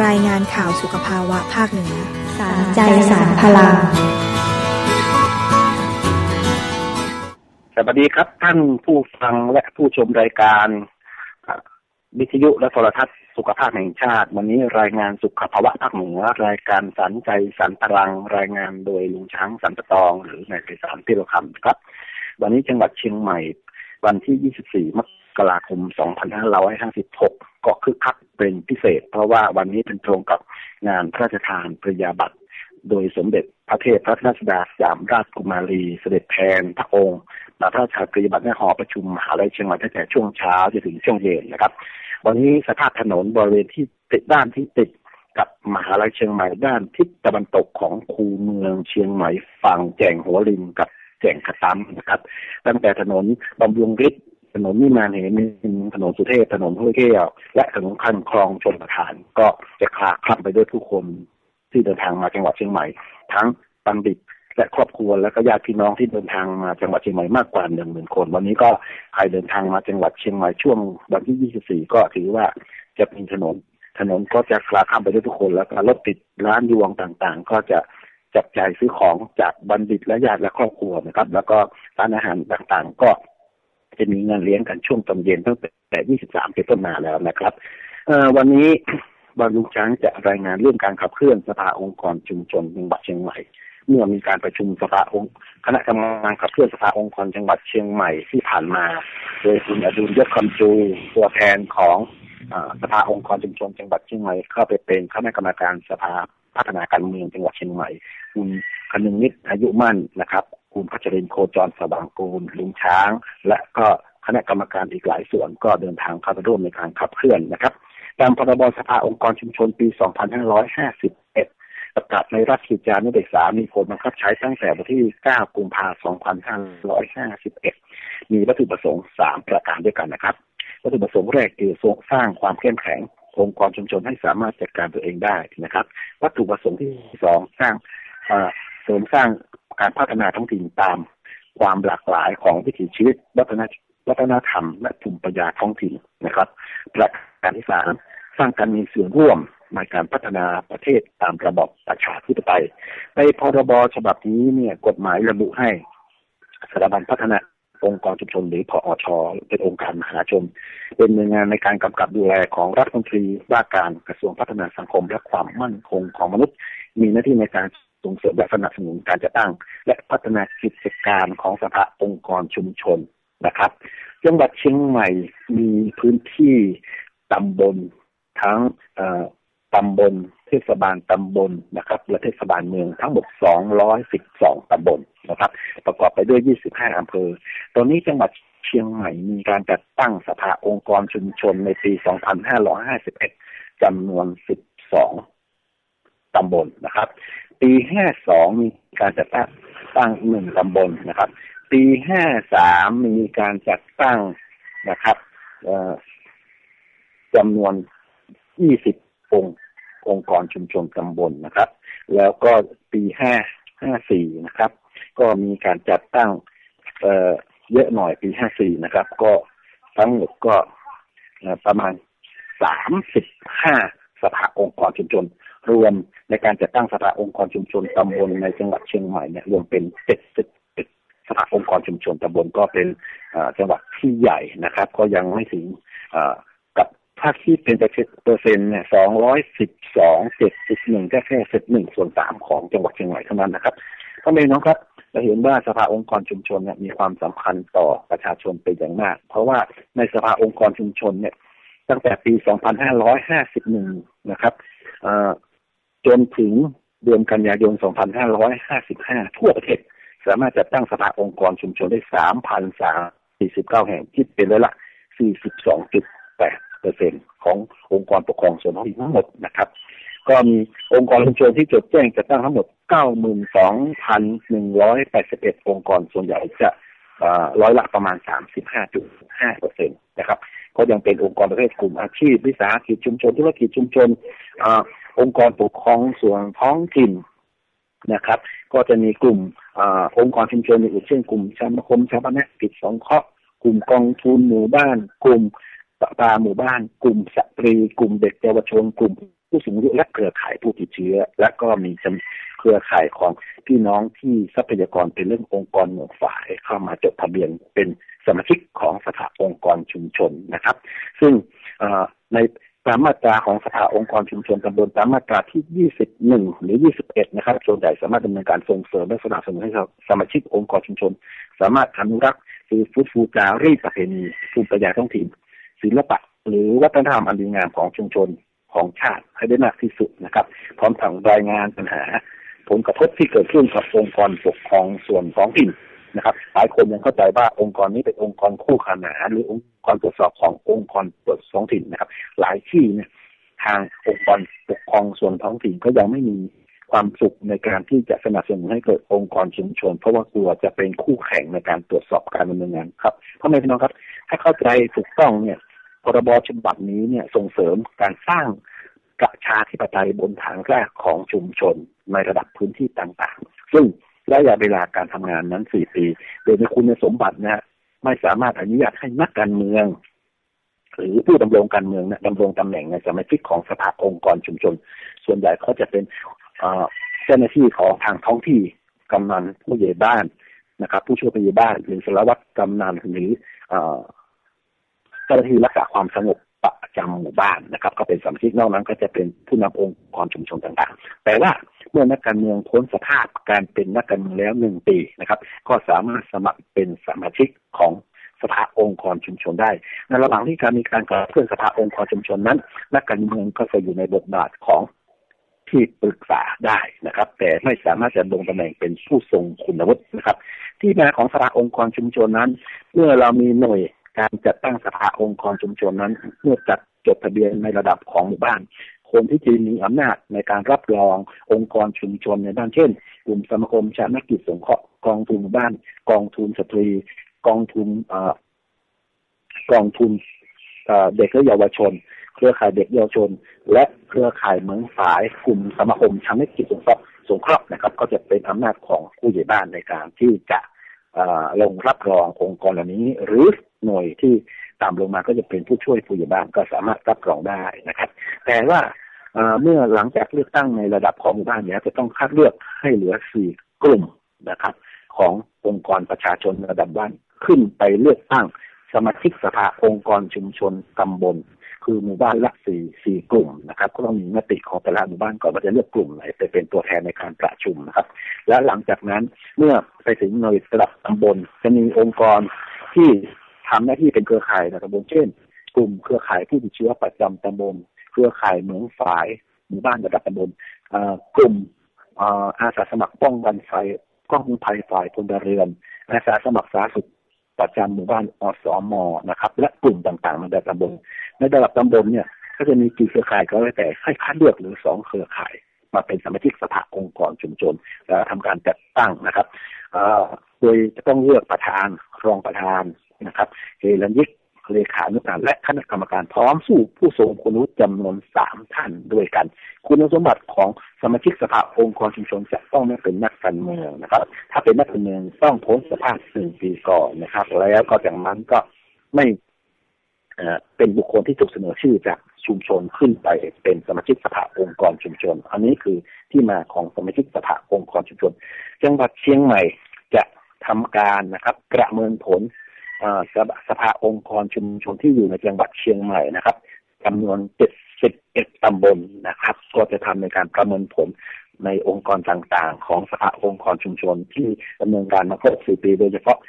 รายงานข่าวสุขภาวะภาคเหนือสารใจสารพลังสวัสดีครับท่านผู้ฟังและผู้ชมรายการวิทยุและโทรทัศน์สุขภาพแห่งชาติวันนี้รายงานสุขภาวะภาคเหนือรายการสารใจสารพลังรายงานโดยลุงช้างสันปะตองหรือนายไพศาลพิรคำครับวันนี้จังหวัดเชียงใหม่วันที่24 มกราคม 2556ก็คึกคักเป็นพิเศษเพราะว่าวันนี้เป็นตรงกับงานพระราชทานปริญญาบัตรโดยสมเด็จพระเทพรัตนราชสุดาสยามราชกุมารีเสด็จแทนพระองค์มาพระราชทานปริญญาบัตรในหอประชุมมหาวิทยาลัยเชียงใหม่ตั้งแต่ช่วงเช้าจนถึงช่วงเย็นนะครับวันนี้สภาพถนนบริเวณที่ติดด้านที่ติดกับมหาวิทยาลัยเชียงใหม่ด้านทิศตะวันตกของคูเมืองเชียงใหม่ฝั่งแจ่งหัวรินกับแจ่งขะตั้มนะครับตั้งแต่ถนนบำรุงฤทธิ์ถนนนิมานเหมินถนนสุเทพถนนห้วยแก้วและถนนคันคลองชลประทานก็จะคลาคล่ำไปด้วยผู้คนที่เดินทางมาจังหวัดเชียงใหม่ทั้งบัณฑิตและครอบครัวและก็ญาติพี่น้องที่เดินทางมาจังหวัดเชียงใหม่มากกว่า 10,000 คนวันนี้ก็ใครเดินทางมาจังหวัดเชียงใหม่ช่วงวันที่24ก็ถือว่าจะเป็นถนนก็จะคลาคล่ำไปด้วยทุกคนแล้วก็รถติดร้านยวงต่างๆก็จะจับจ่ายซื้อของจากบัณฑิตและญาติและครอบครัวนะครับแล้วก็ร้านอาหารต่างๆก็จะมีงานเลี้ยงกันช่วงตอนเย็นตั้งแต่23เป็นต้นมาแล้วนะครับวันนี้บรรลุช้างจะรายงานเรื่องการขับเคลื่อนสภาองค์กรชุมชนจังหวัดเชียงใหม่เมื่อมีการประชุมสภาองค์คณะกรรมการขับเคลื่อนสภาองค์กรจังหวัดเชียงใหม่ที่ผ่านมาโดยคุณอดุลยศคำจูตัวแทนของสภาองค์กรชุมชนจังหวัดเชียงใหม่เข้าไปเป็นคณะกรรมการสภาพัฒนาการเมืองจังหวัดเชียงใหม่คุณคนึงนิดอายุมั่นนะครับคุณพัชรินทร์โคจรสว่างกูลลุงช้างและก็คณะกรรมการอีกหลายส่วนก็เดินทางเข้าไปร่วมในการขับเคลื่อนนะครับตามพรบสภาองค์กรชุมชนปี 2551 ประกาศในราชกิจจานุเบกษามีผลบังคับใช้ตั้งแต่วันที่ 9 กุมภาพันธ์ 2551 มีวัตถุประสงค์ 3 ประการด้วยกันนะครับวัตถุประสงค์แรกคือสร้างความเข้มแข็งองค์กรชุมชนให้สามารถจัดการตัวเองได้นะครับวัตถุประสงค์ที่ 2 เสริมสร้างการพัฒนาท้องถิ่นตามความหลากหลายของวิถีชีวิตวัฒนธรรมและภูมิปัญญาท้องถิ่นนะครับประการที่ 3 สร้างการมีส่วนร่วมในการพัฒนาประเทศตามระบอบประชาธิปไตยในพรบฉบับนี้เนี่ยกฎหมายระบุให้สถาบันพัฒนาองค์กรชุมชนหรือพอช.เป็นองค์การมหาชนเป็นหน่วยงานในการกำกับดูแลของรัฐมนตรีว่าการกระทรวงพัฒนาสังคมและความมั่นคงของมนุษย์มีหน้าที่ในการส่งเสริมและสนับสนุนการจัดตั้งและพัฒนากิจการของสภาองค์กรชุมชนนะครับจังหวัดเชียงใหม่มีพื้นที่ตำบลทั้งตำบลเทศบาลตำบลนะครับและเทศบาลเมืองทั้งหมด212ตำบลนะครับประกอบไปด้วย25อำเภอตอนนี้จังหวัดเชียงใหม่มีการจัดตั้งสภาองค์กรชุมชนในปี 2551 จำนวน12ตำบลนะครับปี52มีการจัดตั้ง1ตำบลนะครับปี53มีการจัดตั้งนะครับจำนวน20องค์กรชุมชนตำบลนะครับแล้วก็ปี54นะครับก็มีการจัดตั้งเยอะหน่อยปี54นะครับก็ทั้งหมดก็ประมาณ35สภาองค์กรชุมชนรวมในการจัดตั้งสภาองค์กรชุมชนตำบลในจังหวัดเชียงใหม่เนี่ยรวมเป็น70สภาองค์กรชุมชนตำบลก็เป็นจังหวัดที่ใหญ่นะครับก็ยังไม่ถึงกับถ้าคิดเป็นเปอร์เซ็นต์เนี่ย212.71แค่1/3ของจังหวัดเชียงใหม่เท่านั้นนะครับพ่อแม่น้องครับเราเห็นว่าสภาองค์กรชุมชนเนี่ยมีความสำคัญต่อประชาชนเป็นอย่างมากเพราะว่าในสภาองค์กรชุมชนเนี่ยตั้งแต่ปี 2551 นะครับจนถึงเดือนกันยายน 2555 ทั่วประเทศสามารถจัดตั้งสภาองค์กรชุมชนได้ 3,349 แห่งคิดเป็นร้อยละ 42.8% ขององค์กรปกครองส่วนท้องถิ่นทั้งหมดนะครับก็มีองค์กรชุมชนที่จดแจ้งจัดตั้งทั้งหมด 92,181 องค์กรส่วนใหญ่จะร้อยละประมาณ 35.5% นะครับก็ยังเป็นองค์กรประเภทกลุ่มอาชีพวิสาหกิจชุมชนธุรกิจชุมชนองค์กรปกครองส่วนท้องถิ่นนะครับก็จะมีกลุ่มองค์กรชุมชนอื่นเช่นกลุ่มสมาคมชาวบ้านกิจสงเคราะห์กลุ่มกองทุนหมู่บ้านกลุ่มประปาหมู่บ้านกลุ่มสตรีกลุ่มเด็กเยาวชนกลุ่มผู้สูงอายุและเครือข่ายผู้ติดเชื้อและก็มีเครือข่ายของพี่น้องที่ทรัพยากรเป็นเรื่ององค์กรหน่วยฝ่ายเข้ามาจดทะเบียนเป็นสมาชิกของสภาองค์กรชุมชนนะครับซึ่งในตามมาตราของสภาองค์กรชุมชนตำบลตามมาตราที่21หรือ21นะครับส่วนใหญ่สามารถดำเนินการส่งเสริมและสนับสนุนให้สมาชิกองค์กรชุมชนสามารถอนุรักษ์คือฟื้นฟูจารีตประเพณีภูมิปัญญาท้องถิ่นศิลปะหรือวัฒนธรรมอันดีงามของชุมชนของชาติให้ได้มากที่สุดนะครับพร้อมทั้งรายงานปัญหาผลกระทบที่เกิดขึ้นกับองค์กรปกครองส่วนท้องถิ่นนะครับหลายคนยังเข้าใจว่าองค์กรนี้เป็นองค์กรคู่ขนานหรือองค์กรตรวจสอบขององค์กรตรวจท้องถิ่นนะครับหลายที่เนี่ยทางองค์กรปกครองส่วนท้องถิ่นก็ยังไม่มีความสุขในการที่จะสนับสนุนให้เกิดองค์กรชุมชนเพราะว่ากลัวจะเป็นคู่แข่งในการตรวจสอบการดำเนินงานครับพ่อแม่พี่น้องครับถ้าเข้าใจถูกต้องเนี่ยพรบฉบับนี้เนี่ยส่งเสริมการสร้างประชาธิปไตยบนฐานรากของชุมชนในระดับพื้นที่ต่างๆซึ่งระยะเวลาการทำงานนั้น4 ปีโดยมีคุณสมบัตินะไม่สามารถอนุญาตให้นักการเมืองหรือผู้ดำรงการเมืองนะดำรงตำแหน่งในสมาชิกของสภาองค์กรชุมชนส่วนใหญ่เขาจะเป็นเจ้าหน้าที่ของทางท้องที่กำนันผู้ใหญ่บ้านนะครับผู้ช่วยผู้ใหญ่บ้านหรือสารวัตรกำนันหรือเจ้าหน้าที่รักษาความสงบประจำหมู่บ้านนะครับก็เป็นสมาชิกนอกนั้นก็จะเป็นผู้นำองค์กรชุมชนต่างๆแต่ว่าเมื่อนักการเมืองพ้นสภาพการเป็นนักการเมืองแล้ว1 ปีนะครับก็สามารถสมัครเป็นสมาชิกของสภาองค์กรชุมชนได้ในระหว่างที่มีการขับเคลื่อนสภาองค์กรชุมชนนั้นนักการเมืองก็จะอยู่ในบทบาทของที่ปรึกษาได้นะครับแต่ไม่สามารถจะลงตำแหน่งเป็นผู้ทรงคุณวุฒินะครับที่มาของสภาองค์กรชุมชนนั้นเมื่อเรามีหน่วยการจัดตั้งสภาองค์กรชุมชนนั้นเมื่อจัดจดทะเบียนในระดับของหมู่บ้านคนที่จะมีอำนาจในการรับรององค์กรชุมชนในด้านเช่นกลุ่มสมาคมชาตินักกิจสงเคราะห์กองทุนหมู่บ้านกองทุนสตรีกองทุนเด็กและเยาวชนเครือข่ายเด็กเยาวชนและเครือข่ายเมืองฝายกลุ่มสมาคมชาตินักกิจสงเคราะห์นะครับก็จะเป็นอำนาจของผู้ใหญ่บ้านในการที่จะลงรับรององค์กรเหล่านี้หรือหน่วยที่ตามลงมาก็จะเป็นผู้ช่วยผู้ใหญ่บ้านก็สามารถรับรองได้นะครับแต่ว่าเมื่อหลังจากเลือกตั้งในระดับของหมู่บ้านเนี่ยจะต้องคัดเลือกให้เหลือ4 กลุ่มนะครับขององค์กรประชาชนระดับบ้านขึ้นไปเลือกตั้งสมาชิกสภาองค์กรชุมชนตำบลคือหมู่บ้านละ4 กลุ่มนะครับก็ต้องมีมติของแต่ละหมู่บ้านก่อนว่าจะเลือกกลุ่มไหนไปเป็นตัวแทนในการประชุมนะครับและหลังจากนั้นเมื่อไปถึงหน่วยระดับตำบลจะมีองค์กรที่ทำหน้าที่เป็นเครือข่ายในตำบลเช่นกลุ่มเครือข่ายผู้ติดเชื้อประจำตำบลเครือข่ายเหมืองฝายหมู่บ้านระดับตำบลกลุ่มอาสาสมัครป้องกันภัยฝ่ายพลเรือนอาสาสมัครสาธารณสุขประจำหมู่บ้านอสม.นะครับและกลุ่มต่างๆในระดับตำบลในระดับตำบลเนี่ยก็จะมีกี่เครือข่ายก็แล้วแต่ให้คัดเลือกหรือ2 เครือข่ายมาเป็นสมาชิกสภาองค์กรชุมชนแล้วทำการจัดตั้งนะครับโดยจะต้องเลือกประธานรองประธานนะครับเฮรัญยิกเลขานุการและคณะกรรมการพร้อมผู้ทรงคุณวุฒิจำนวน3 ท่านด้วยกันคุณสมบัติของสมาชิกสภาองค์กรชุมชนจะต้องไม่เป็นนักการเมืองนะครับถ้าเป็นนักการเมืองต้องพ้นสภาพ1 ปีก่อนนะครับแล้วก็จากนั้นก็ไม่เป็นบุคคลที่ถูกเสนอชื่อจากชุมชนขึ้นไปเป็นสมาชิกสภาองค์กรชุมชนอันนี้คือที่มาของสมาชิกสภาองค์กรชุมชนจังหวัดเชียงใหม่จะทำการนะครับประเมินผลสภาองค์กรชุมชนที่อยู่ในจังหวัดเชียงใหม่นะครับจำนวน71 ตำบลนะครับก็จะทำในการประเมินผลในองค์กรต่างๆของสภาองค์กรชุมชนที่ดำเนินการมาครบ4 ปีโดยเฉพาะ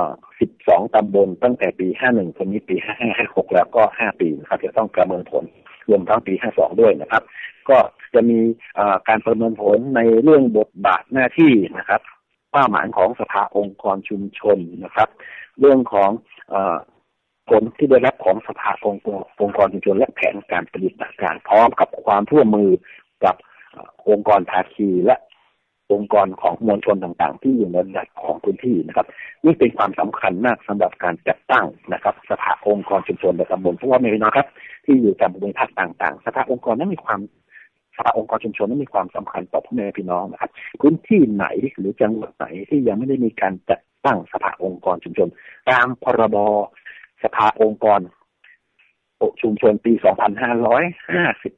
12 ตำบลตั้งแต่ปี51คนนี้ปี55 56แล้วก็5 ปีนะครับจะต้องประเมินผลรวมทั้งปี52ด้วยนะครับก็จะมีการประเมินผลในเรื่องบทบาทหน้าที่นะครับเป้าหมายของสภาองค์กรชุมชนนะครับเรื่องของผลที่ได้รับของสภาองค์กรชุมชนและแผนการปฏิบัติการพร้อมกับความร่วมมือกับองค์กรภาคีและองค์กรของมวลชนต่างๆที่อยู่ในระดับของพื้นที่นะครับนี่เป็นความสำคัญมากสำหรับการจัดตั้งนะครับสภาองค์กรชุมชนในตำบลเพราะว่าไม่นะครับที่อยู่ตามภูมิภาคต่างๆสภาองค์กรนั้นมีความสภาองค์กรชุมชนนั้นมีความสำคัญต่อพ่อแม่พี่น้องนะครับพื้นที่ไหนหรือจังหวัดไหนที่ยังไม่ได้มีการจัดตั้งสภาองค์กรชุมชนตามพรบสภาองค์กรชุมชนปี 2551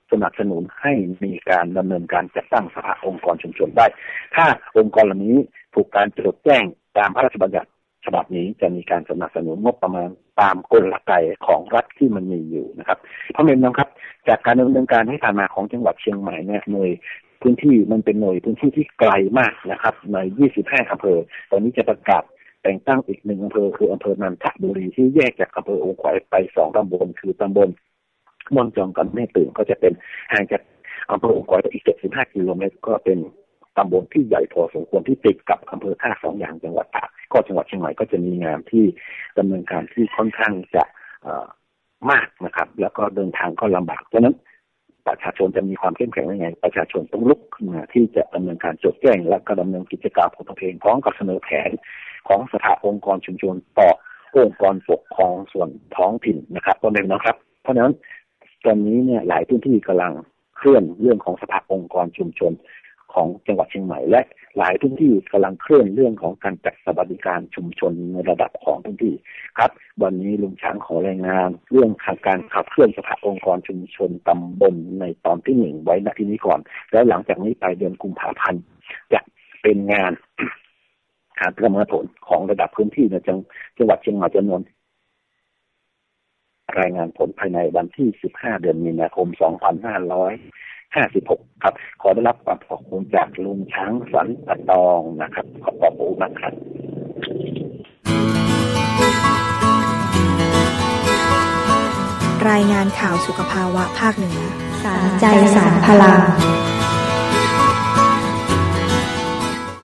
สนับสนุนให้มีการดำเนินการจัดตั้งสภาองค์กรชุมชนได้ถ้าองค์กรเหล่านี้ถูกการจดแจ้งตามพระราชบัญญัติฉบับนี้จะมีการสนับสนุนงบประมาณตามกลไกของรัฐที่มันมีอยู่นะครับเพราะเห็นนะครับจากการดำเนินการที่ผ่านมาของจังหวัดเชียงใหม่เนี่ยหน่วยพื้นที่มันเป็นหน่วยพื้นที่ที่ไกลมากนะครับใน25อำเภอตอนนี้จะประกาศแต่งตั้งอีก1อำเภอคืออำเภอนันทบุรีที่แยกจากอำเภอองค์ขวายไป2ตำบลคือตำบลม่วงจองกับแม่ตื่นก็จะเป็นห่างจากอำเภอองค์ขวายอีก75กิโลเมตรก็เป็นตำบลที่ใหญ่พอสมควรที่ติดกับอำเภอท่าสองอย่างจังหวัดตากก็จังหวัดเชียงใหม่ก็จะมีงานที่ดำเนินการที่ค่อนข้างจะมากนะครับแล้วก็เดินทางก็ลำบากเพราะนั้นประชาชนจะมีความเข้มแข็งยังไงประชาชนต้องลุกขึ้นมาที่จะดำเนินการจดแจ้งและก็ดำเนินกิจกรรมของตัวเองพร้อมกับเสนอแผนของสภาองค์กรชุมชนต่อองค์กรปกครองส่วนท้องถิ่นนะครับตอนนี้นะครับเพราะฉะนั้นตอนนี้เนี่ยหลายพื้นที่กำลังเคลื่อนเรื่องของสภาองค์กรชุมชนของจังหวัดเชียงใหม่และหลายพื้นที่กำลังเคลื่อนเรื่องของการจัดสวัสดิการชุมชนในระดับของพื้นที่ครับวันนี้ลุงช้างขอรายงานเรื่องการขับเคลื่อนสภาองค์กรชุมชนตำบลในตอนที่1ไว้ณที่นี้ก่อนแล้วหลังจากนี้ไปเดือนกุมภาพันธ์จะเป็นงานการประเมินผลของระดับพื้นที่ในจังหวัดเชียงใหม่จำนวนรายงานผลภายในวันที่15เดือนมีนาคม2556ครับขอได้รับความขอบคุณจากลุงช้างสันตะตองนะครับขอบคุณนะครับรายงานข่าวสุขภาวะภาคเหนือสารใจสารพลัง